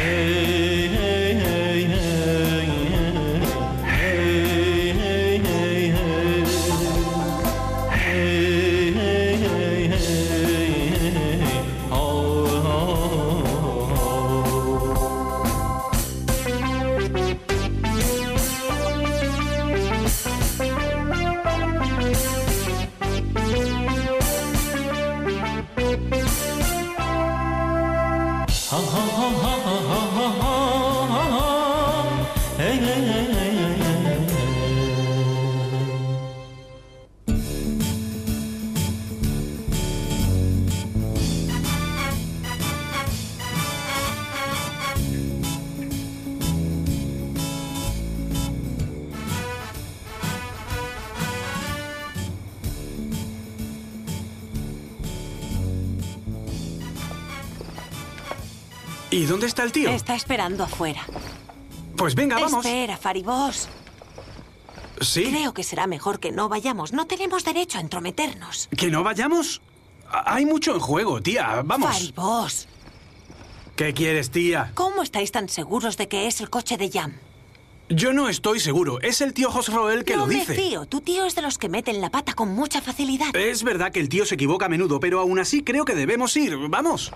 ¿Y dónde está el tío? Está esperando afuera. Pues venga, vamos. Espera, Faribos. ¿Sí? Creo que será mejor que no vayamos. No tenemos derecho a entrometernos. ¿Que no vayamos? Hay mucho en juego, tía. Vamos. Faribos. ¿Qué quieres, tía? ¿Cómo estáis tan seguros de que es el coche de Jan? Yo no estoy seguro. Es el tío Josroel que lo dice. No me fío. Tu tío es de los que meten la pata con mucha facilidad. Es verdad que el tío se equivoca a menudo, pero aún así creo que debemos ir. ¡Vamos!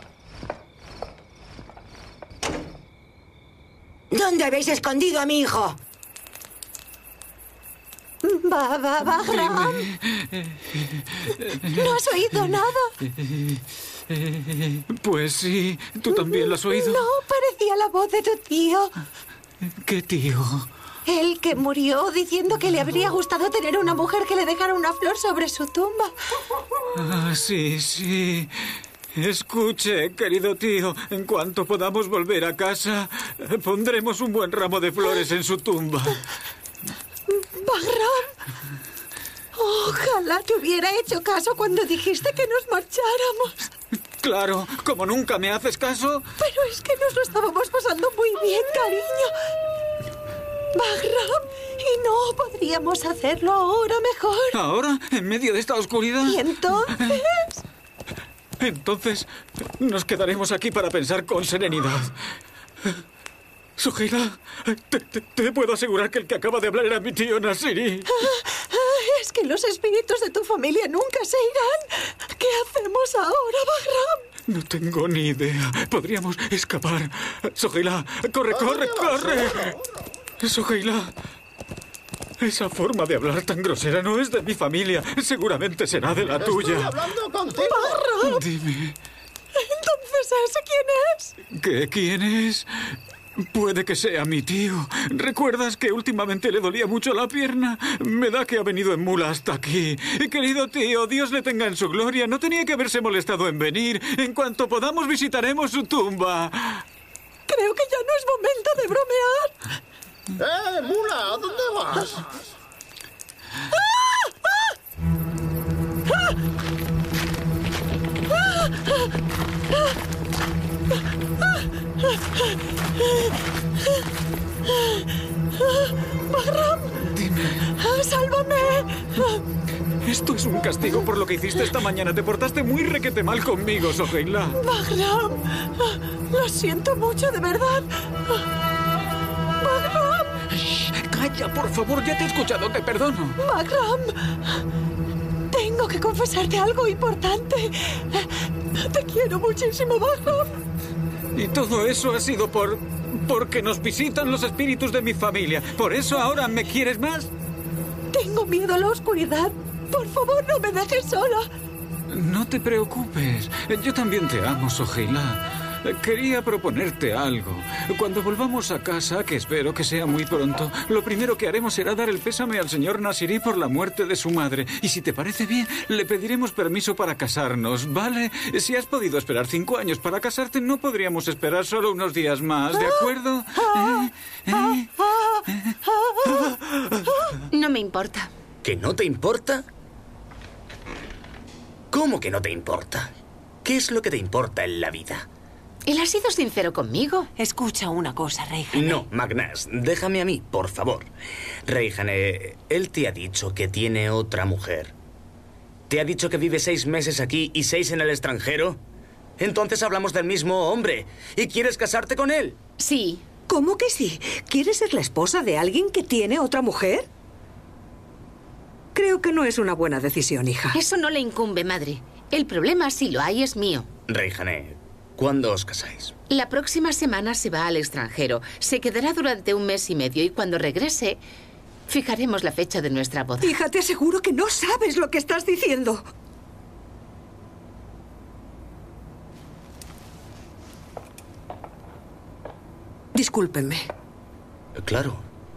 ¿Dónde habéis escondido a mi hijo? Bahram. ¿No has oído nada? Pues sí, ¿tú también lo has oído? No, parecía la voz de tu tío. ¿Qué tío? El que murió diciendo que le habría gustado tener una mujer que le dejara una flor sobre su tumba. Ah, sí, sí. Escuche, querido tío, en cuanto podamos volver a casa, pondremos un buen ramo de flores en su tumba. Bahram, ojalá te hubiera hecho caso cuando dijiste que nos marcháramos. Claro, como nunca me haces caso. Pero es que nos lo estábamos pasando muy bien, cariño. Bahram, y no podríamos hacerlo ahora mejor. ¿Ahora? ¿En medio de esta oscuridad? ¿Y entonces? Entonces, nos quedaremos aquí para pensar con serenidad. Soheila, te puedo asegurar que el que acaba de hablar era mi tío Nasiri. Es que los espíritus de tu familia nunca se irán. ¿Qué hacemos ahora, Bahram? No tengo ni idea. Podríamos escapar. Soheila, corre, corre, corre. Soheila, esa forma de hablar tan grosera no es de mi familia. Seguramente será de la tuya. ¡Estoy hablando contigo! Bahram. Dime. Entonces, ¿ese quién es? ¿Qué? ¿Quién es? Puede que sea mi tío. ¿Recuerdas que últimamente le dolía mucho la pierna? Me da que ha venido en mula hasta aquí. Querido tío, Dios le tenga en su gloria. No tenía que haberse molestado en venir. En cuanto podamos visitaremos su tumba. Creo que ya no es momento de bromear. Mula! ¿A dónde vas? Bahram, Dime. ¡sálvame! Esto es un castigo por lo que hiciste esta mañana. Te portaste muy requete mal conmigo, Soheila. Bahram, lo siento mucho, de verdad. Bahram, Calla, por favor. Ya te he escuchado. Te perdono. Bahram, tengo que confesarte algo importante. Te quiero muchísimo, Bahram. Y todo eso ha sido porque nos visitan los espíritus de mi familia. ¿Por eso ahora me quieres más? Tengo miedo a la oscuridad. Por favor, no me dejes sola. No te preocupes. Yo también te amo, Soheila. Quería proponerte algo. Cuando volvamos a casa, que espero que sea muy pronto, lo primero que haremos será dar el pésame al señor Nasiri por la muerte de su madre. Y si te parece bien, le pediremos permiso para casarnos, ¿vale? Si has podido esperar 5 años para casarte, no podríamos esperar solo unos días más, ¿de acuerdo? No me importa. ¿Que no te importa? ¿Cómo que no te importa? ¿Qué es lo que te importa en la vida? Él ha sido sincero conmigo. Escucha una cosa, Reijane. No, Magnus, déjame a mí, por favor. Reijane, él te ha dicho que tiene otra mujer. ¿Te ha dicho que vive 6 meses aquí y 6 en el extranjero? Entonces hablamos del mismo hombre. ¿Y quieres casarte con él? Sí. ¿Cómo que sí? ¿Quieres ser la esposa de alguien que tiene otra mujer? Creo que no es una buena decisión, hija. Eso no le incumbe, madre. El problema, si lo hay, es mío. Reijane, ¿cuándo os casáis? La próxima semana se va al extranjero. Se quedará durante 1 mes y medio y cuando regrese, fijaremos la fecha de nuestra boda. Hija, te aseguro que no sabes lo que estás diciendo. Discúlpenme. Claro.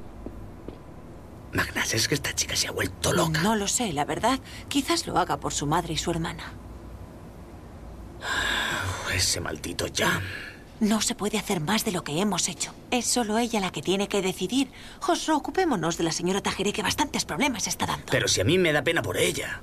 Magnus, es que esta chica se ha vuelto loca. No lo sé, la verdad. Quizás lo haga por su madre y su hermana. Ese maldito Jan. No se puede hacer más de lo que hemos hecho. Es solo ella la que tiene que decidir. Josro, ocupémonos de la señora Tajere, que bastantes problemas está dando. Pero si a mí me da pena por ella.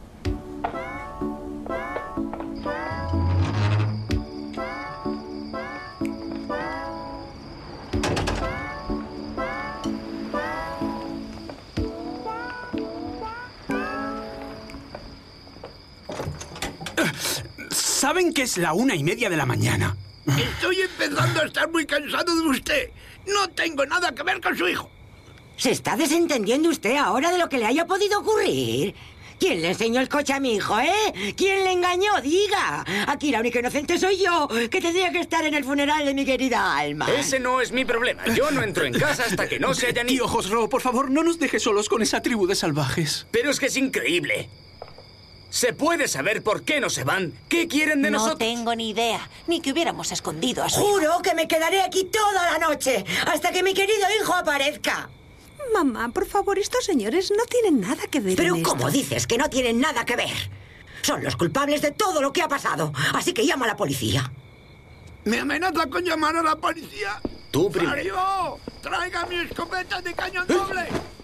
¿Saben que es la 1:30 de la mañana? Estoy empezando a estar muy cansado de usted. No tengo nada que ver con su hijo. ¿Se está desentendiendo usted ahora de lo que le haya podido ocurrir? ¿Quién le enseñó el coche a mi hijo, eh? ¿Quién le engañó? Diga. Aquí la única inocente soy yo, que tendría que estar en el funeral de mi querida alma. Ese no es mi problema. Yo no entro en casa hasta que no se hayan ido. Tío Josro, por favor, no nos dejes solos con esa tribu de salvajes. Pero es que es increíble. ¿Se puede saber por qué no se van? ¿Qué quieren de nosotros? No tengo ni idea. Ni que hubiéramos escondido a su hijo. Juro que me quedaré aquí toda la noche, hasta que mi querido hijo aparezca. Mamá, por favor, estos señores no tienen nada que ver Pero en esto. ¿cómo dices que no tienen nada que ver? Son los culpables de todo lo que ha pasado, así que llama a la policía. ¿Me amenaza con llamar a la policía? Tú primero. ¡Mario! ¡Traiga mi escopeta de cañón doble!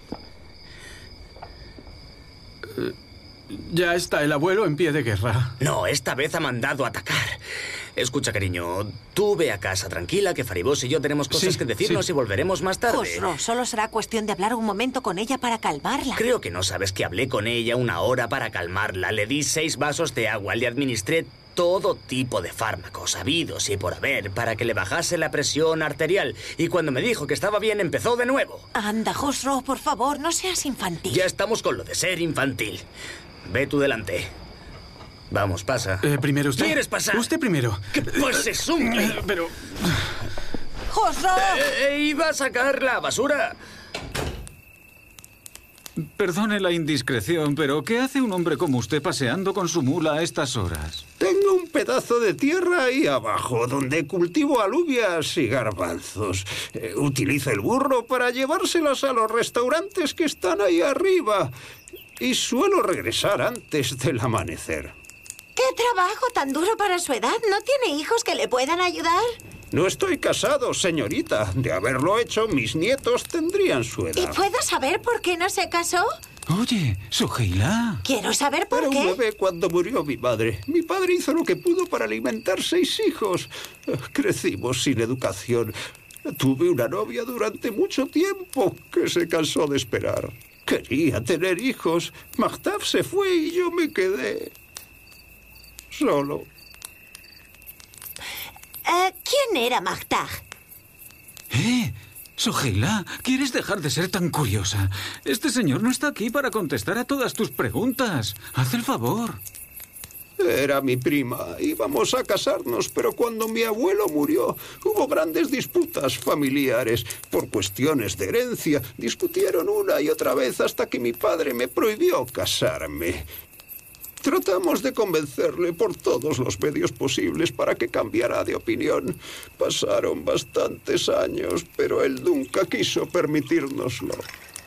Ya está el abuelo en pie de guerra. No, esta vez ha mandado a atacar. Escucha, cariño, tú ve a casa tranquila, que Faribos y yo tenemos cosas Sí, que decirnos sí. y volveremos más tarde. Josro, solo será cuestión de hablar un momento con ella para calmarla. Creo que no sabes que hablé con ella 1 hora para calmarla. Le di 6 vasos de agua, le administré todo tipo de fármacos habidos y por haber para que le bajase la presión arterial. Y cuando me dijo que estaba bien, empezó de nuevo. Anda, Josro, por favor, no seas infantil. Ya estamos con lo de ser infantil. Ve tú delante. Vamos, pasa. Primero usted. ¿Quieres pasar? Usted primero. ¿Qué pues es un... Pero... ¡Josro! ¿Iba a sacar la basura? Perdone la indiscreción, pero ¿qué hace un hombre como usted paseando con su mula a estas horas? Tengo un pedazo de tierra ahí abajo, donde cultivo alubias y garbanzos. Utilizo el burro para llevárselas a los restaurantes que están ahí arriba. Y suelo regresar antes del amanecer. ¡Qué trabajo tan duro para su edad! ¿No tiene hijos que le puedan ayudar? No estoy casado, señorita. De haberlo hecho, mis nietos tendrían su ¿Y edad. puedo saber por qué no se casó? Oye, Soheila. Quiero saber por Era un qué. bebé cuando murió mi madre. Mi padre hizo lo que pudo para alimentar 6 hijos. Crecimos sin educación. Tuve una novia durante mucho tiempo que se cansó de esperar. Quería tener hijos. Mahtab se fue y yo me quedé solo. ¿Quién era Mahtab? Soheila, ¿quieres dejar de ser tan curiosa? Este señor no está aquí para contestar a todas tus preguntas. Haz el favor. Era mi prima. Íbamos a casarnos, pero cuando mi abuelo murió, hubo grandes disputas familiares. Por cuestiones de herencia, discutieron una y otra vez hasta que mi padre me prohibió casarme. Tratamos de convencerle por todos los medios posibles para que cambiara de opinión. Pasaron bastantes años, pero él nunca quiso permitírnoslo.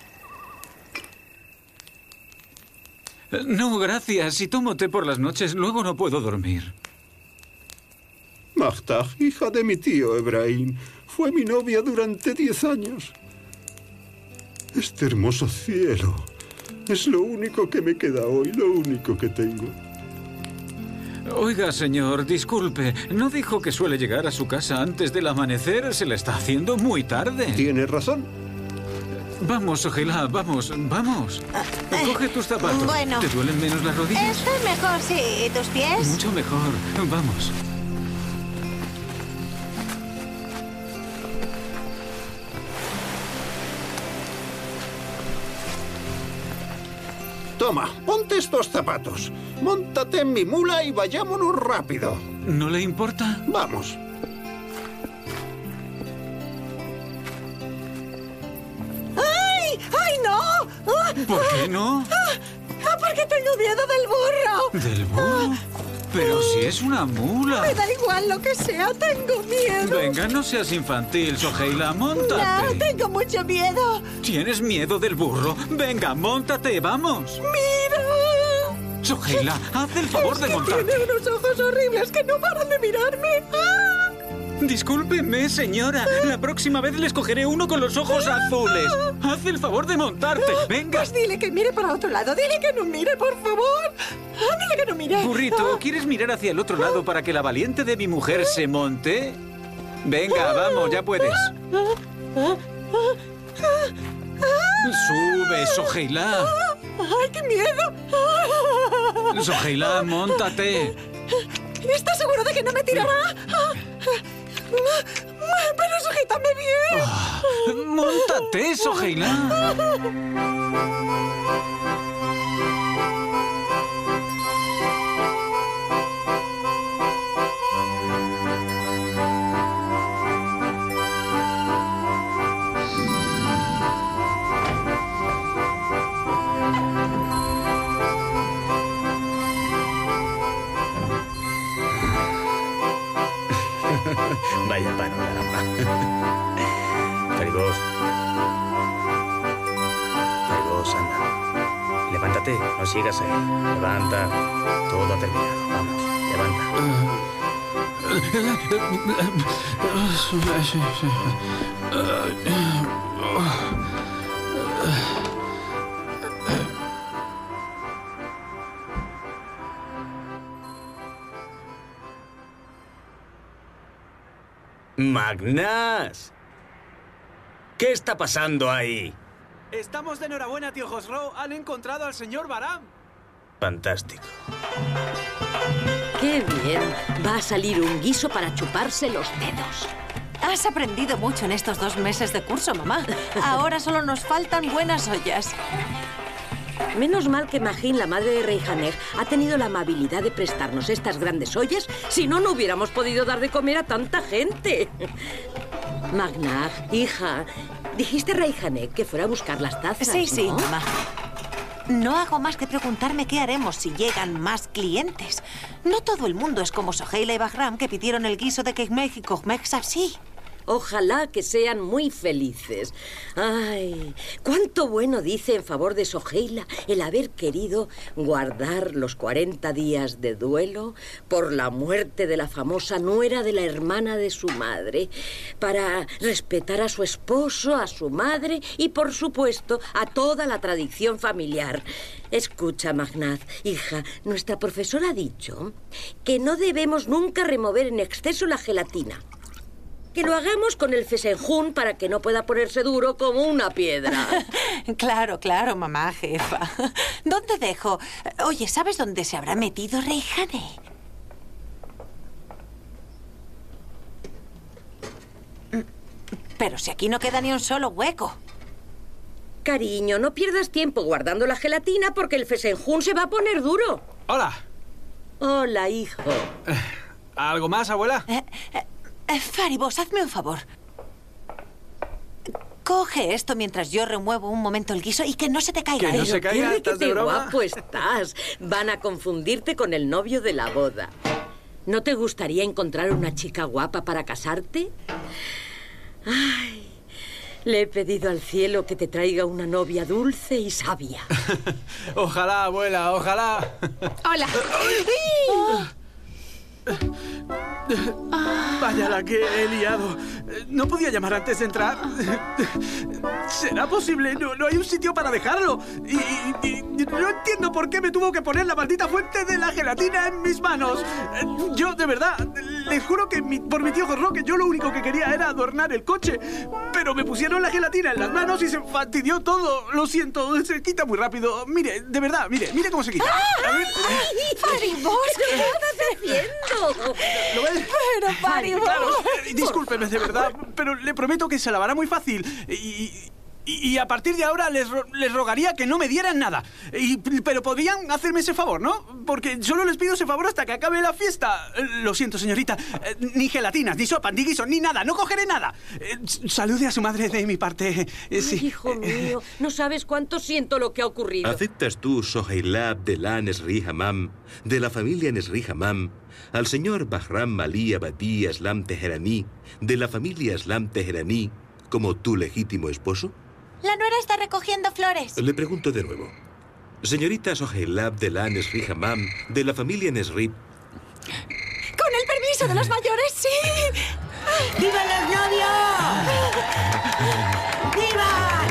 No, gracias. Si tomo té por las noches, luego no puedo dormir. Mahtab, hija de mi tío Ebrahim, fue mi novia durante 10 años. Este hermoso cielo es lo único que me queda hoy, lo único que tengo. Oiga, señor, disculpe. ¿No dijo que suele llegar a su casa antes del amanecer? Se le está haciendo muy tarde. Tiene razón. Vamos, Soheila, vamos. Coge tus zapatos. Bueno. ¿Te duelen menos las rodillas? Estoy mejor, sí. ¿Y tus pies? Mucho mejor. Vamos. Toma, ponte estos zapatos. Móntate en mi mula y vayámonos rápido. ¿No le importa? Vamos. ¡Ay! ¡Ay, no! ¡Ah! ¿Por qué no? Porque tengo miedo del burro. ¿Del burro? Pero si es una mula. Me da igual lo que sea, tengo miedo. Venga, no seas infantil, Soheila, No, móntate. tengo mucho miedo. ¿Tienes miedo del burro? Venga, móntate, vamos. ¡Mira! Soheila, haz el favor de montarte. Tiene unos ojos horribles que no paran de mirarme. ¡Ah! Discúlpeme, señora. La próxima vez les cogeré uno con los ojos azules. Haz el favor de montarte. Venga. Pues dile que mire para otro lado. Dile que no mire, por favor. Dile que no mire. Burrito, ¿quieres mirar hacia el otro lado para que la valiente de mi mujer se monte? Venga, vamos, ya puedes. Sube, Soheila. ¡Ay, qué miedo! Soheila, móntate. ¿Estás seguro de que no me tirará? Pero sujétame bien. Móntate, Soheila. Vaya panorama. Faribos. Faribos, anda. Levántate, no sigas ahí. Levanta. Todo ha terminado. Vamos, levanta. Magnás. ¿Qué está pasando ahí? Estamos de enhorabuena, tío Khosrow. Han encontrado al señor Bahram. Fantástico. ¡Qué bien! Va a salir un guiso para chuparse los dedos. Has aprendido mucho en estos 2 meses de curso, mamá. Ahora solo nos faltan buenas ollas. Menos mal que Magin, la madre de Reihaner, ha tenido la amabilidad de prestarnos estas grandes ollas. Si no, no hubiéramos podido dar de comer a tanta gente. Magnag, hija, dijiste a Reihaner que fuera a buscar las tazas, Sí, ¿no? mamá. No hago más que preguntarme qué haremos si llegan más clientes. No todo el mundo es como Soheila y Bahram, que pidieron el guiso de Kekmej y Kokmej Sapsi. Ojalá que sean muy felices. Ay, cuánto bueno dice en favor de Soheila el haber querido guardar los 40 días de duelo por la muerte de la famosa nuera de la hermana de su madre, para respetar a su esposo, a su madre y, por supuesto, a toda la tradición familiar. Escucha, Magnaz, hija, nuestra profesora ha dicho que no debemos nunca remover en exceso la gelatina. Que lo hagamos con el fesenjún para que no pueda ponerse duro como una piedra. Claro, mamá, jefa. ¿Dónde dejo? Oye, ¿sabes dónde se habrá metido Reihaner? Pero si aquí no queda ni un solo hueco. Cariño, no pierdas tiempo guardando la gelatina porque el fesenjún se va a poner duro. Hola. Hola, hijo. ¿Algo más, abuela? Faribos, hazme un favor. Coge esto mientras yo remuevo un momento el guiso y que no se te caiga. Que no se caiga, ¿estás de broma? Guapo estás. Van a confundirte con el novio de la boda. ¿No te gustaría encontrar una chica guapa para casarte? Ay, le he pedido al cielo que te traiga una novia dulce y sabia. Ojalá, abuela, ojalá. Hola. Vaya la que he liado. ¿No podía llamar antes de entrar? ¿Será posible? No hay un sitio para dejarlo. Y no entiendo por qué me tuvo que poner la maldita fuente de la gelatina en mis manos. Yo, de verdad, les juro que por mi tío Khosrow, que yo lo único que quería era adornar el coche. Pero me pusieron la gelatina en las manos y se fastidió todo. Lo siento, se quita muy rápido. Mire, de verdad, mire cómo se quita. A ver. ¡Faribos! ¿Qué estás haciendo? ¿Lo ves? Pero, Faribos. Claro, discúlpeme, de verdad, pero le prometo que se lavará muy fácil. Y a partir de ahora les rogaría que no me dieran nada. Pero podrían hacerme ese favor, ¿no? Porque solo les pido ese favor hasta que acabe la fiesta. Lo siento, señorita. Ni gelatinas, ni sopa, ni guiso, ni nada. No cogeré nada. Salude a su madre de mi parte. Sí. Ay, hijo mío, no sabes cuánto siento lo que ha ocurrido. ¿Aceptas tú, Soheila Abdellah Nesri Hammam, de la familia Nesri Hammam, al señor Bahram Ali Abadi Aslam Teherani, de la familia Aslam Teherani, como tu legítimo esposo? La nuera está recogiendo flores. Le pregunto de nuevo. Señorita Soheila Abdellah Nesri Hammam, de la familia Nesri... Con el permiso de los mayores, sí. ¡Vivan los novios! ¡Vivan!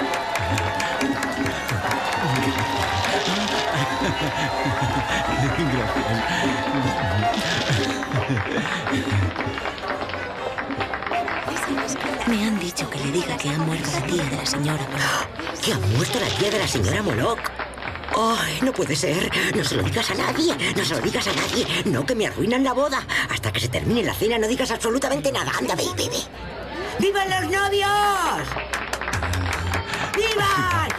Me han dicho que le diga que ha muerto la tía de la señora Moloch. ¿Que ha muerto la tía de la señora Moloch? ¡Ay, no puede ser! No se lo digas a nadie, no se lo digas a nadie. No, que me arruinan la boda. Hasta que se termine la cena no digas absolutamente nada. Anda, ve, ve, ve. ¡Vivan los novios! ¡Vivan!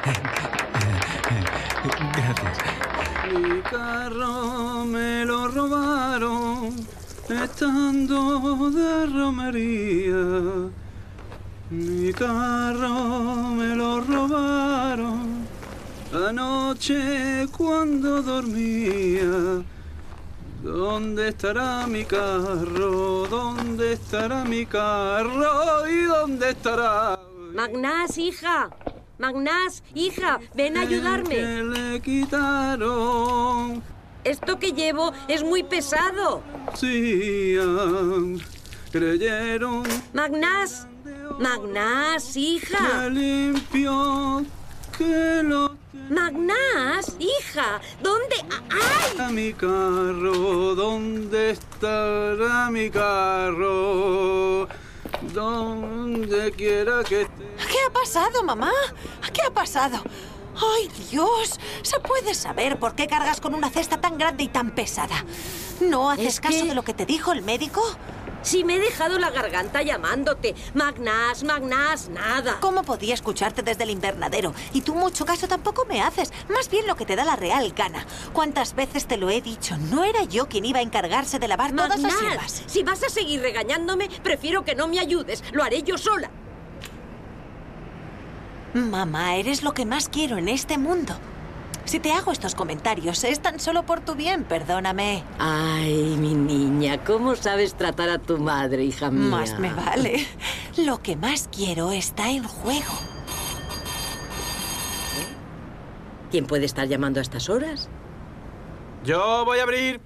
Gracias. Mi carro me lo robaron estando de romería. Mi carro me lo robaron anoche cuando dormía. ¿Dónde estará mi carro? ¿Dónde estará mi carro? ¿Y dónde estará? Magnás, hija. Magnás, hija, ven a ayudarme. Que le quitaron. Esto que llevo es muy pesado. Sí, creyeron. Magnás. Magnás, hija. Que limpio, que lo... Magnás, hija, ¿dónde? ¡Ay! A mi carro, ¿dónde estará mi carro? Donde quiera que esté. ¿Qué ha pasado, mamá? ¿Qué ha pasado? ¡Ay, Dios! ¿Se puede saber por qué cargas con una cesta tan grande y tan pesada? ¿No haces caso de lo que te dijo el médico? Si me he dejado la garganta llamándote. Magnás, Magnás, nada. ¿Cómo podía escucharte desde el invernadero? Y tú mucho caso tampoco me haces. Más bien lo que te da la real gana. ¿Cuántas veces te lo he dicho? No era yo quien iba a encargarse de lavar todas las hierbas. Si vas a seguir regañándome, prefiero que no me ayudes. Lo haré yo sola. Mamá, eres lo que más quiero en este mundo. Si te hago estos comentarios, es tan solo por tu bien, perdóname. Ay, mi niña, ¿cómo sabes tratar a tu madre, hija mía? Más me vale. Lo que más quiero está en juego. ¿Quién puede estar llamando a estas horas? Yo voy a abrir.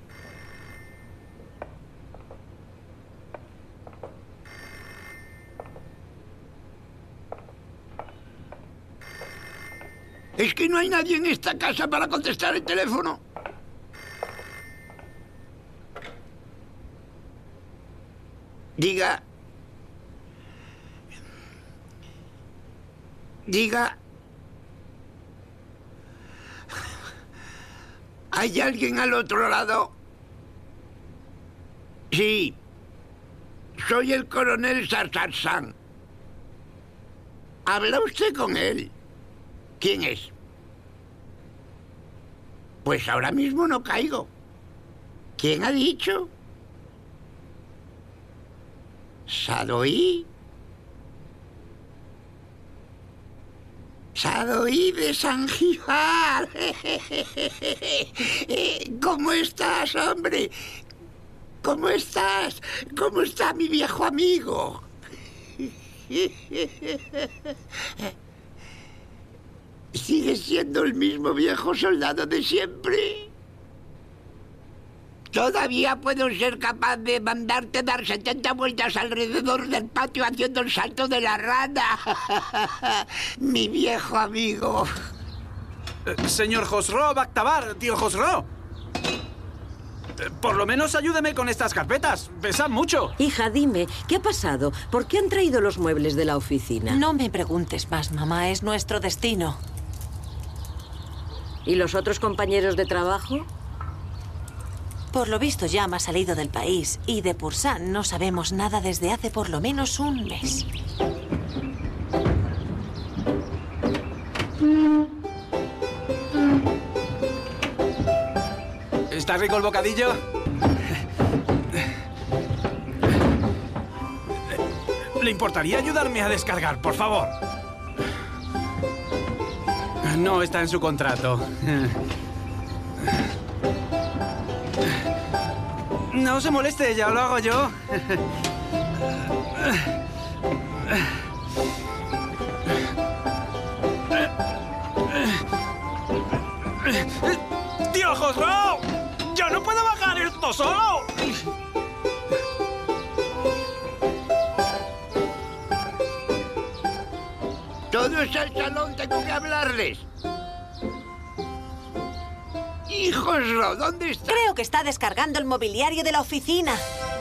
¿Es que no hay nadie en esta casa para contestar el teléfono? Diga. Diga. ¿Hay alguien al otro lado? Sí. Soy el coronel Sarsarsan. ¿Habla usted con él? ¿Quién es? Pues ahora mismo no caigo. ¿Quién ha dicho? ¿Sadoí? Sadoí de Zanjíbar. ¿Cómo estás, hombre? ¿Cómo estás? ¿Cómo está mi viejo amigo? ¿Sigues siendo el mismo viejo soldado de siempre? Todavía puedo ser capaz de mandarte dar 70 vueltas alrededor del patio haciendo el salto de la rana. Mi viejo amigo. Señor Josro Bakhtabar, tío Josro. Por lo menos ayúdeme con estas carpetas. Pesan mucho. Hija, dime, ¿qué ha pasado? ¿Por qué han traído los muebles de la oficina? No me preguntes más, mamá. Es nuestro destino. ¿Y los otros compañeros de trabajo? Por lo visto, Jam ha salido del país. Y de Pursan no sabemos nada desde hace por lo menos un mes. ¿Está rico el bocadillo? ¿Le importaría ayudarme a descargar, por favor? No está en su contrato. No se moleste, ya lo hago yo. ¡Tío Josro! ¡Yo no puedo bajar esto solo! Todos al salón, tengo que hablarles. ¡Hijos, ¿dónde está? Creo que está descargando el mobiliario de la oficina.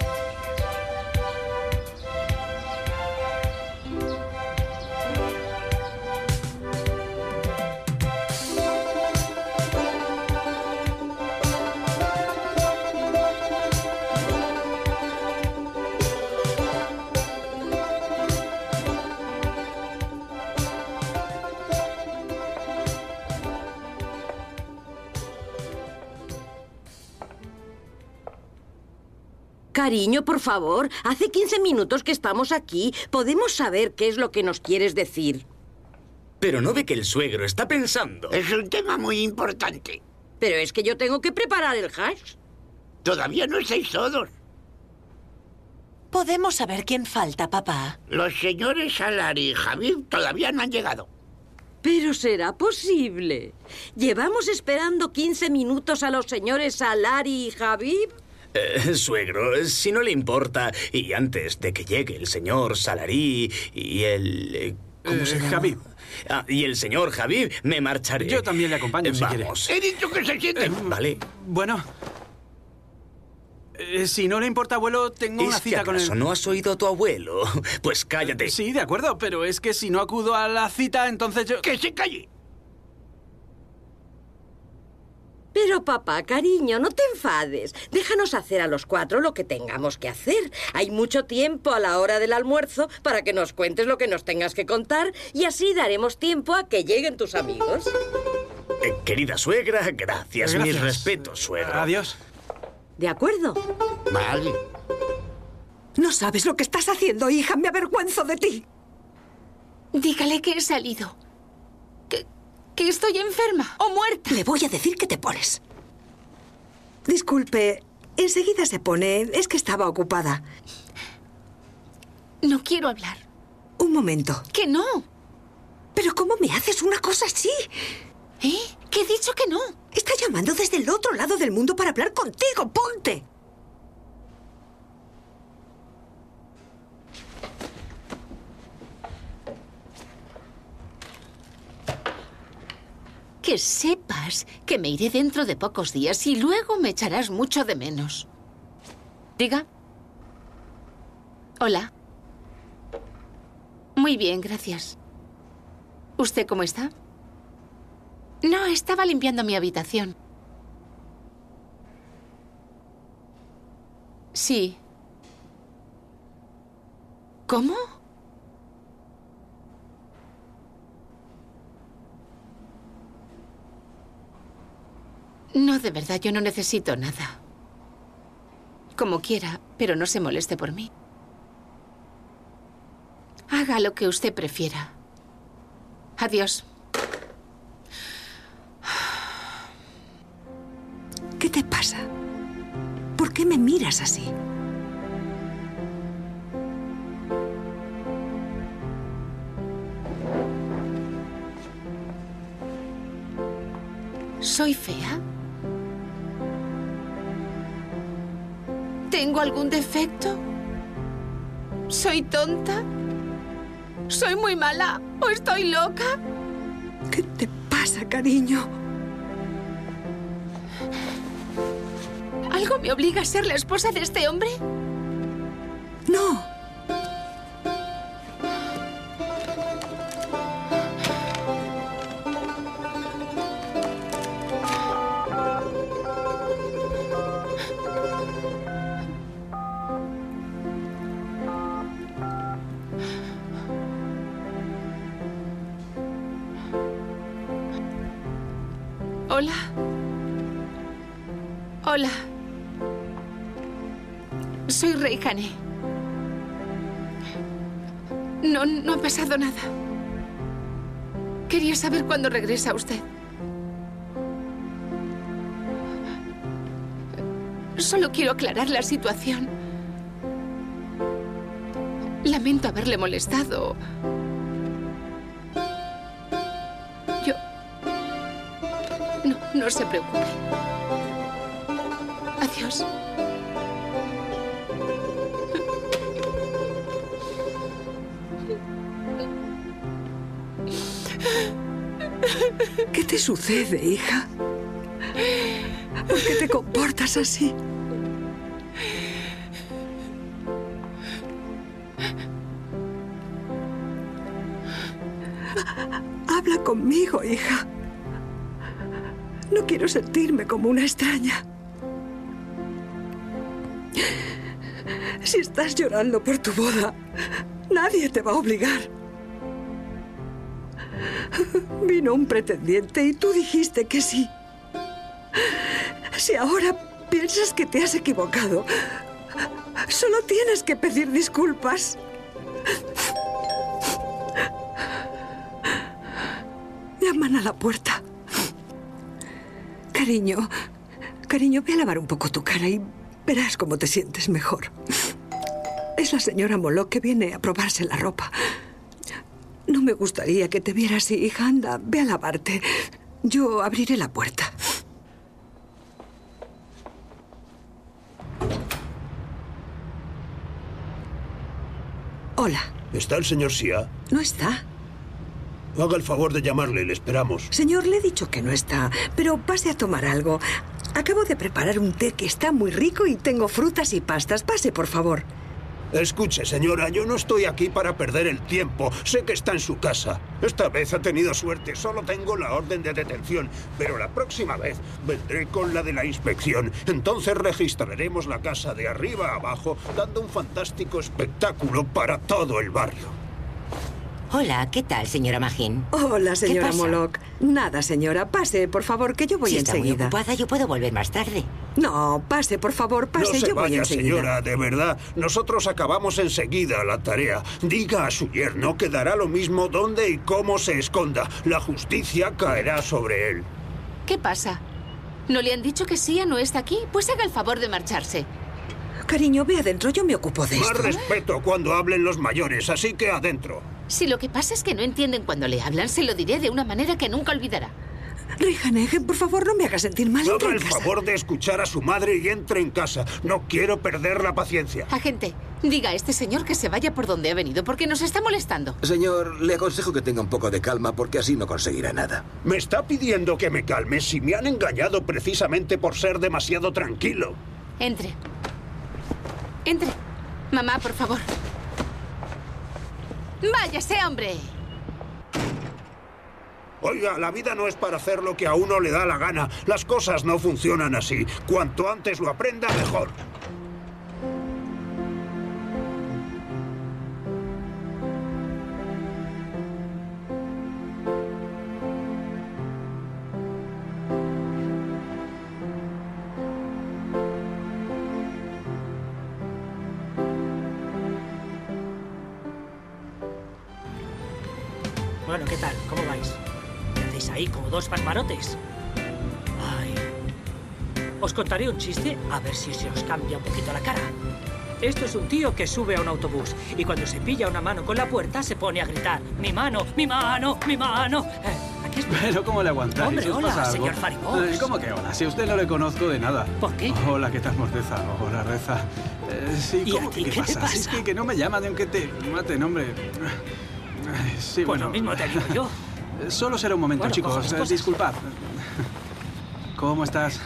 Cariño, por favor, hace 15 minutos que estamos aquí. ¿Podemos saber qué es lo que nos quieres decir? Pero no ve que el suegro está pensando. Es un tema muy importante. Pero es que yo tengo que preparar el hash. Todavía no estáis todos. ¿Podemos saber quién falta, papá? Los señores Salari y Javier todavía no han llegado. Pero será posible. ¿Llevamos esperando 15 minutos a los señores Salari y Javier? Suegro, si no le importa, y antes de que llegue el señor Salarí y el... ¿Cómo se llama? Javier. Y el señor Javier, me marcharé. Yo también le acompaño, si quiere. He dicho que se sienten. Vale. Bueno. Si no le importa, abuelo, tengo una cita con él. ¿No has oído a tu abuelo? Pues cállate. Sí, de acuerdo, pero es que si no acudo a la cita, entonces yo... ¡Que se calle! Pero papá, cariño, no te enfades. Déjanos hacer a los 4 lo que tengamos que hacer. Hay mucho tiempo a la hora del almuerzo para que nos cuentes lo que nos tengas que contar y así daremos tiempo a que lleguen tus amigos. Querida suegra, gracias. Mis respetos, suegra. Adiós. ¿De acuerdo? Vale. No sabes lo que estás haciendo, hija. Me avergüenzo de ti. Dígale que he salido. Que estoy enferma o muerta. Le voy a decir que te pones. Disculpe, enseguida se pone. Es que estaba ocupada. No quiero hablar. Un momento. ¡Que no! ¿Pero cómo me haces una cosa así? ¿Eh? ¿Que he dicho que no? Está llamando desde el otro lado del mundo para hablar contigo. ¡Ponte! Que sepas que me iré dentro de pocos días y luego me echarás mucho de menos. Diga. Hola. Muy bien, gracias. ¿Usted cómo está? No, estaba limpiando mi habitación. Sí. ¿Cómo? No, de verdad, yo no necesito nada. Como quiera, pero no se moleste por mí. Haga lo que usted prefiera. Adiós. ¿Qué te pasa? ¿Por qué me miras así? ¿Soy fea? ¿Tengo algún defecto? ¿Soy tonta? ¿Soy muy mala? ¿O estoy loca? ¿Qué te pasa, cariño? ¿Algo me obliga a ser la esposa de este hombre? No. Hola. Hola. Soy Reihane. No ha pasado nada. Quería saber cuándo regresa usted. Solo quiero aclarar la situación. Lamento haberle molestado. No se preocupe. Adiós. ¿Qué te sucede, hija? ¿Por qué te comportas así? Habla conmigo, hija. No quiero sentirme como una extraña. Si estás llorando por tu boda, nadie te va a obligar. Vino un pretendiente y tú dijiste que sí. Si ahora piensas que te has equivocado, solo tienes que pedir disculpas. Llaman a la puerta. Cariño, ve a lavar un poco tu cara y verás cómo te sientes mejor. Es la señora Moloch que viene a probarse la ropa. No me gustaría que te viera así, hija. Anda, ve a lavarte. Yo abriré la puerta. Hola. ¿Está el señor Sia? No está. Haga el favor de llamarle, le esperamos. Señor, le he dicho que no está, pero pase a tomar algo. Acabo de preparar un té que está muy rico y tengo frutas y pastas. Pase, por favor. Escuche, señora, yo no estoy aquí para perder el tiempo. Sé que está en su casa. Esta vez ha tenido suerte. Solo tengo la orden de detención. Pero la próxima vez vendré con la de la inspección. Entonces registraremos la casa de arriba a abajo, dando un fantástico espectáculo para todo el barrio. Hola, ¿qué tal, señora Magin? Hola, señora ¿Qué pasa? Moloch. Nada, señora. Pase, por favor, que yo voy Si está muy enseguida. ocupada, yo puedo volver más tarde. No, pase, por favor, pase. No se yo voy vaya, enseguida. señora, de verdad. Nosotros acabamos enseguida la tarea. Diga a su yerno que dará lo mismo dónde y cómo se esconda. La justicia caerá sobre él. ¿Qué pasa? ¿No le han dicho que Sia no está aquí? Pues haga el favor de marcharse. Cariño, ve adentro, yo me ocupo de Más esto. respeto cuando hablen los mayores, así que adentro. Si lo que pasa es que no entienden cuando le hablan, se lo diré de una manera que nunca olvidará. Reihane, por favor, no me haga sentir mal. Entra Haga en el casa. favor de escuchar a su madre y entre en casa. No quiero perder la paciencia. Agente, diga a este señor que se vaya por donde ha venido, porque nos está molestando. Señor, le aconsejo que tenga un poco de calma, porque así no conseguirá nada. Me está pidiendo que me calme si me han engañado precisamente por ser demasiado tranquilo. Entre. Entre. Mamá, por favor. ¡Váyase, hombre! Oiga, la vida no es para hacer lo que a uno le da la gana. Las cosas no funcionan así. Cuanto antes lo aprenda, mejor. Bueno, ¿qué tal? ¿Cómo vais? ¿Qué hacéis ahí como dos pasmarotes? Ay. Os contaré un chiste a ver si se os cambia un poquito la cara. Esto es un tío que sube a un autobús y cuando se pilla una mano con la puerta se pone a gritar ¡Mi mano! ¡Mi mano! ¡Mi mano! Aquí es... Pero ¿cómo le aguantáis? Hombre, ¿Os hola, pasa algo? señor Faribos. ¿Cómo que hola? Si a usted no le conozco de nada. ¿Por qué? Hola, ¿qué tal, Mordeza? Hola, Reza. Sí, ¿Y ¿cómo a ti que qué te pasa? Si es que no me llaman aunque te maten, hombre. Sí, Pues lo mismo te digo yo. Solo será un momento, Bueno, cojo chicos. las cosas. Disculpad. ¿Cómo estás?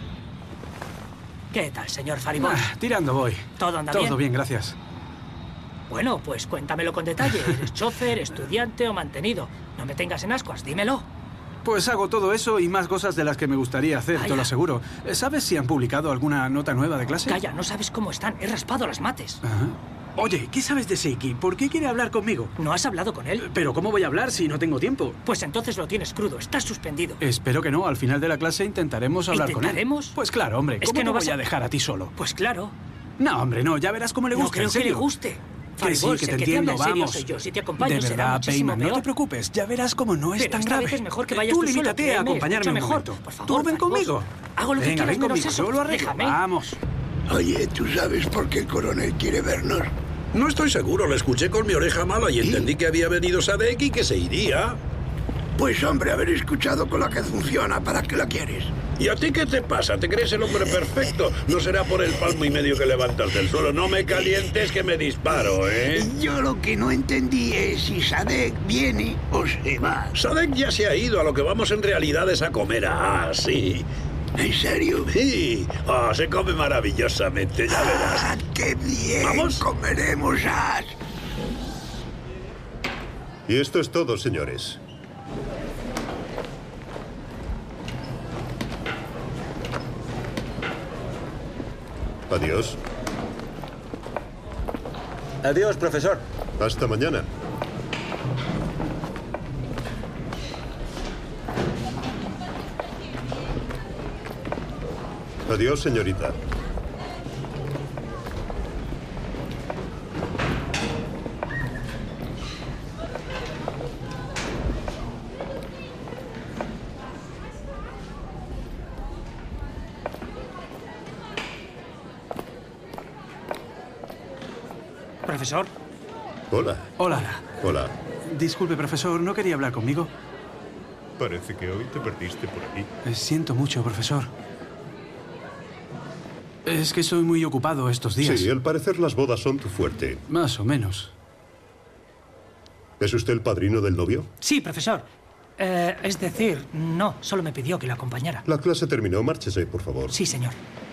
¿Qué tal, señor Faribos? Tirando voy. ¿Todo anda bien? Todo bien, gracias. Bueno, pues cuéntamelo con detalle. ¿Eres chofer, estudiante o mantenido? No me tengas en ascuas, dímelo. Pues hago todo eso y más cosas de las que me gustaría hacer, te Vaya. lo aseguro. ¿Sabes si han publicado alguna nota nueva de clase? Calla, no sabes cómo están. He raspado las mates. Ajá. Oye, ¿qué sabes de Seiki? ¿Por qué quiere hablar conmigo? ¿No has hablado con él? ¿Pero cómo voy a hablar si no tengo tiempo? Pues entonces lo tienes crudo. Estás suspendido. Espero que no. Al final de la clase intentaremos hablar con él. ¿Intentaremos? Pues claro, hombre. Es ¿Cómo que no te vas voy a dejar a ti solo? Pues claro. No, hombre, no. Ya verás cómo le gusta. No creo en serio. que le guste. Que sí, que te entiendo, vamos. Soy yo. Si te acompaño, de será verdad, muchísimo Payman, no peor. te preocupes. Ya verás cómo no es Pero tan esta grave. vez es mejor que vayas Tú tú solo, limítate a créeme, acompañarme un mucho momento. mejor. Por favor, Tú ven conmigo. Hago lo que Venga, quieras, ven menos conmigo. eso. Yo lo arreglo. Déjame. Vamos. Oye, ¿tú sabes por qué el coronel quiere vernos? No estoy seguro, lo escuché con mi oreja mala y entendí que había venido Sadek y que se iría. Pues hombre, haber escuchado con la que funciona, ¿para qué la quieres? ¿Y a ti qué te pasa? ¿Te crees el hombre perfecto? No será por el palmo y medio que levantas del suelo. No me calientes que me disparo, ¿eh? Yo lo que no entendí es si Sadek viene o se va. Sadek ya se ha ido, a lo que vamos en realidad es a comer. Ah, sí. ¿En serio? Sí. Ah, se come maravillosamente, ya verás. ¡Ah, qué bien! ¿Vamos? Comeremos as. Y esto es todo, señores. Adiós. Adiós, profesor. Hasta mañana. Adiós, señorita. Profesor. Hola. Hola. Hola. Disculpe, profesor, ¿no quería hablar conmigo? Parece que hoy te perdiste por aquí. Siento mucho, profesor. Es que estoy muy ocupado estos días. Sí, al parecer las bodas son tu fuerte. Más o menos. ¿Es usted el padrino del novio? Sí, profesor. Es decir, no, solo me pidió que lo acompañara. La clase terminó. Márchese, por favor. Sí, señor.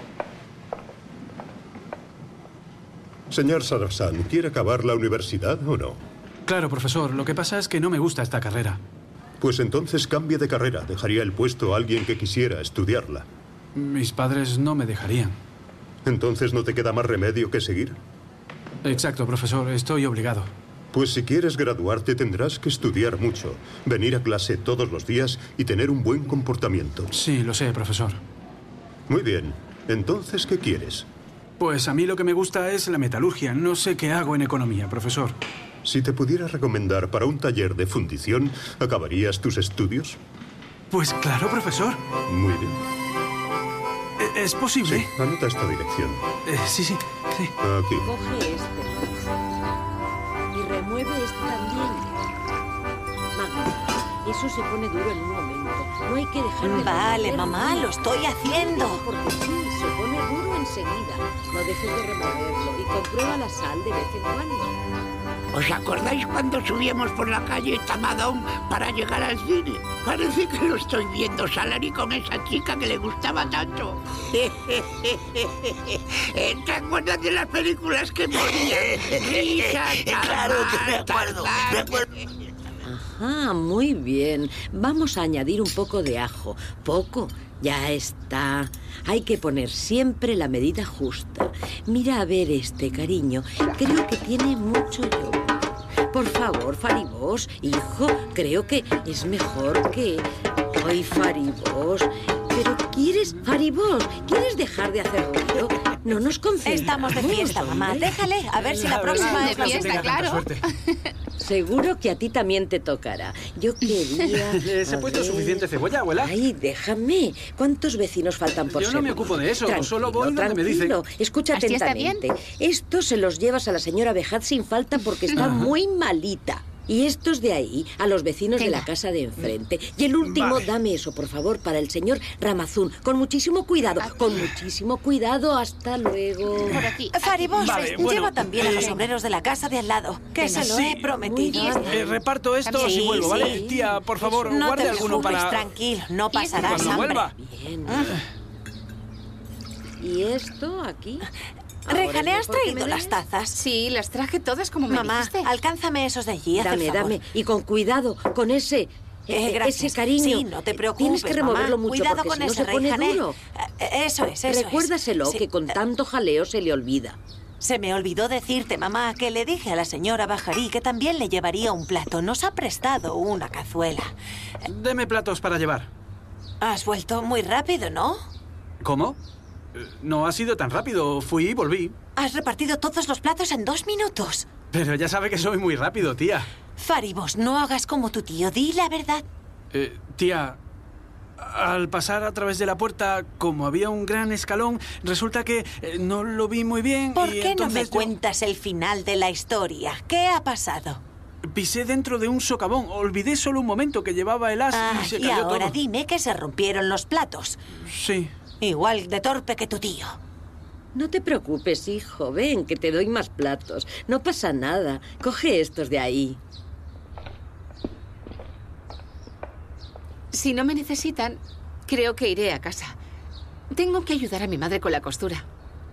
Señor Sarafsan, ¿quiere acabar la universidad o no? Claro, profesor. Lo que pasa es que no me gusta esta carrera. Pues entonces cambie de carrera. Dejaría el puesto a alguien que quisiera estudiarla. Mis padres no me dejarían. ¿Entonces no te queda más remedio que seguir? Exacto, profesor. Estoy obligado. Pues si quieres graduarte tendrás que estudiar mucho, venir a clase todos los días y tener un buen comportamiento. Sí, lo sé, profesor. Muy bien. Entonces, ¿qué quieres? Pues a mí lo que me gusta es la metalurgia. No sé qué hago en economía, profesor. Si te pudiera recomendar para un taller de fundición, ¿acabarías tus estudios? Pues claro, profesor. Muy bien. ¿Es posible? Sí, anota esta dirección. Sí. Aquí. Coge este. Y remueve este también. Magda, eso se pone duro en un momento. No hay que dejar de... Vale, mamá, lo estoy haciendo. Porque sí, se pone duro enseguida. No dejes de removerlo y comprueba la sal de vez en cuando. ¿Os acordáis cuando subíamos por la calle Tamadón para llegar al cine? Parece que lo estoy viendo Salari con esa chica que le gustaba tanto. ¿Te acuerdas de las películas que ponían? Risa, Claro que me acuerdo. Ajá, muy bien. Vamos a añadir un poco de ajo. Poco. Ya está. Hay que poner siempre la medida justa. Mira a ver este, cariño. Creo que tiene mucho yogur. Por favor, Faribos, hijo, creo que es mejor que... Ay, Faribos, pero Faribos, ¿quieres dejar de hacer ruido? No nos concentramos. Estamos de fiesta, mamá. Déjale, a ver si la próxima es de fiesta, claro. Seguro que a ti también te tocará. Yo quería... ¿Se ha puesto suficiente cebolla, abuela? Ay, déjame. ¿Cuántos vecinos faltan por Yo no me ocupo de eso, solo voy donde me dicen. Escucha ¿Así está bien? atentamente. Esto se los llevas a la señora Bejat sin falta porque está muy malita. Y estos de ahí, a los vecinos de la casa de enfrente. Y el último, dame eso, por favor, para el señor Ramazún. Con muchísimo cuidado, con muchísimo cuidado. Hasta luego. Por aquí. Faribos, Vale, bueno, lleva también a los obreros de la casa de al lado, que se lo he prometido. Reparto esto si vuelvo, ¿vale? sí. Tía, por favor, No guarde te alguno preocupes, para... tranquilo, no pasarás Cuando hambre. vuelva. Bien. ¿Y esto aquí? Rejane, ¿has mejor que traído me las des? tazas? Sí, las traje todas como me Mamá, dijiste. alcánzame esos de allí, haz el favor. Dame. Y con cuidado, con ese... Gracias. Ese cariño. Sí, no te preocupes, Tienes que removerlo mamá. mucho Cuidado porque con si no ese se pone Rejane. duro. Eso es. Recuérdaselo, Sí. que con tanto jaleo se le olvida. Se me olvidó decirte, mamá, que le dije a la señora Bajarí que también le llevaría un plato. Nos ha prestado una cazuela. Deme platos para llevar. Has vuelto muy rápido, ¿no? ¿Cómo? No ha sido tan rápido. Fui y volví. Has repartido todos los platos en 2 minutos. Pero ya sabe que soy muy rápido, tía. Faribos, no hagas como tu tío. Di la verdad. Tía, al pasar a través de la puerta, como había un gran escalón, resulta que no lo vi muy bien. ¿Por qué no me cuentas el final de la historia? ¿Qué ha pasado? Pisé dentro de un socavón. Olvidé solo un momento que llevaba el as y se cayó ahora todo. Dime que se rompieron los platos. Sí. Igual de torpe que tu tío. No te preocupes, hijo. Ven, que te doy más platos. No pasa nada. Coge estos de ahí. Si no me necesitan, creo que iré a casa. Tengo que ayudar a mi madre con la costura.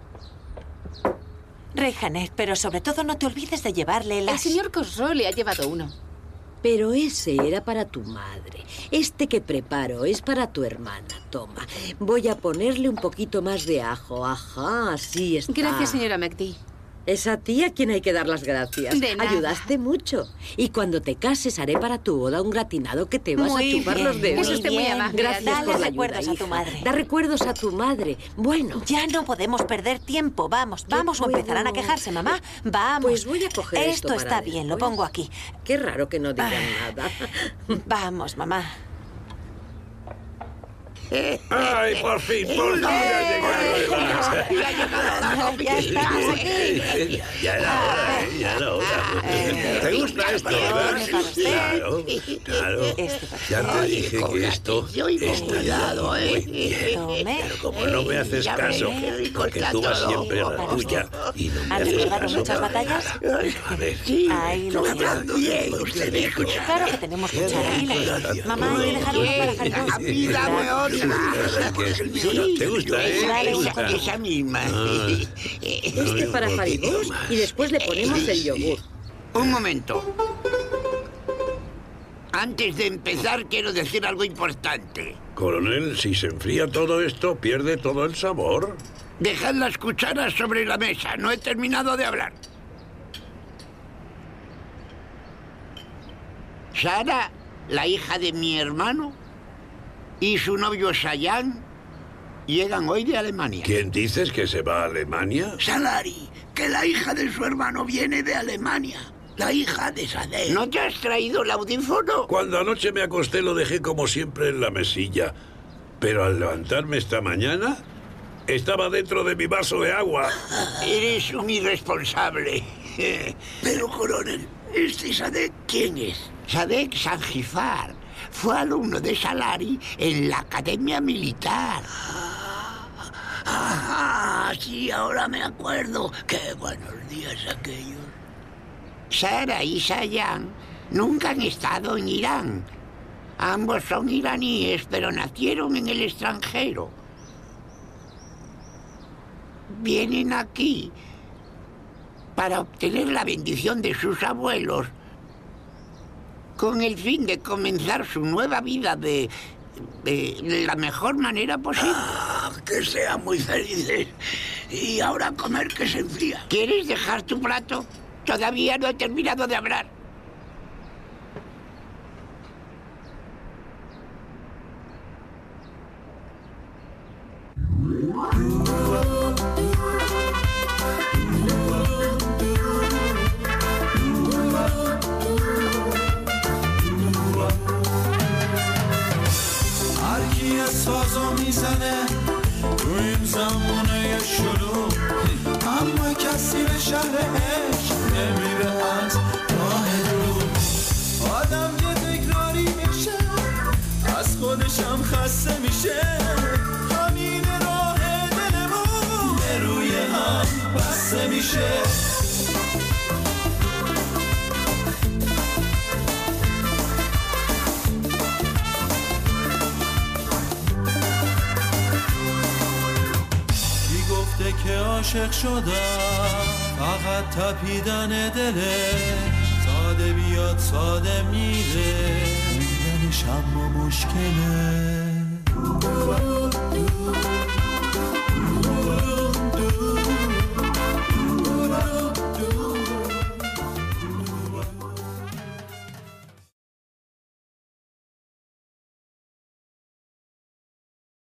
Reyhanet, pero sobre todo no te olvides de llevarle el as. El señor Khosrow le ha llevado uno. Pero ese era para tu madre. Este que preparo es para tu hermana. Toma, voy a ponerle un poquito más de ajo. Ajá, así está. Gracias, señora McD. Es a ti a quien hay que dar las gracias. De nada. Ayudaste mucho. Y cuando te cases haré para tu boda un gratinado que te vas a chupar los dedos. Es usted muy amable. Gracias Dale por la recuerdos ayuda, a tu hija. madre. Da recuerdos a tu madre. Bueno. Ya no podemos perder tiempo. Vamos, vamos, o empezarán a quejarse, mamá. Vamos. Pues voy a coger esto está para bien, lo después. pongo aquí. Qué raro que no digan nada. Vamos, mamá. ¡Ay, por fin ya ha llegado! Ya estamos aquí. Ya era hora. ¿Te gusta esto, verdad? Claro. Ya te dije que esto estaría muy bien. Pero como no me haces caso, porque tú vas siempre a la tuya y no me ¿Han haces recordado caso. muchas batallas? A ver, Ahí lo tienes. Claro que tenemos cuchara. Mamá, hay que dejar uno para Faribos. Dame otra. ¿te gusta, Dale una. Esa misma. Este para Faribos y después le ponemos el yogur. Un momento. Antes de empezar, quiero decir algo importante. Coronel, si se enfría todo esto, pierde todo el sabor. Dejad las cucharas sobre la mesa. No he terminado de hablar. Sara, la hija de mi hermano, y su novio Shayan llegan hoy de Alemania. ¿Quién dices que se va a Alemania? Salari, que la hija de su hermano viene de Alemania. La hija de Sadek. ¿No te has traído el audífono? Cuando anoche me acosté lo dejé como siempre en la mesilla. Pero al levantarme esta mañana, estaba dentro de mi vaso de agua. Eres un irresponsable. Pero, coronel, ¿este Sadek quién es? Sadek Sanjifar fue alumno de Salari en la Academia Militar. Ah, sí, ahora me acuerdo. Qué buenos días aquellos. Sara y Shayan nunca han estado en Irán. Ambos son iraníes, pero nacieron en el extranjero. Vienen aquí para obtener la bendición de sus abuelos con el fin de comenzar su nueva vida de la mejor manera posible. Que sean muy felices. Y ahora comer que se enfría. ¿Quieres dejar tu plato? Todavía no he terminado de hablar. هرکیه سازو میزنه تو این زمونه شروع اما کسی به شهر عشق نمیره از راه دور آدم یه تکراری میشه از خودشم خسته میشه همین راه دلمون به روی هم بسته میشه که عاشق شدم فقط تپیدن دله ساده بیاد ساده میره موندنش اما مشکله